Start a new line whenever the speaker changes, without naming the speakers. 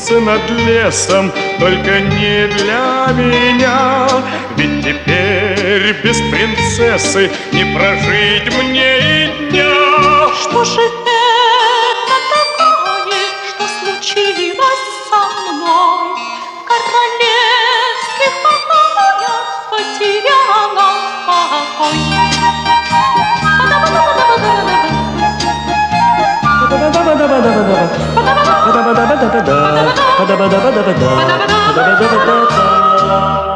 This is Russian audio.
птицы над лесом, только не для меня. Ведь теперь без принцессы не прожить мне и дня.
Что же это такое, что случилось со мной? В королевских покоях потеряла покой.
Ba-da-ba-da-ba-da-ba-da.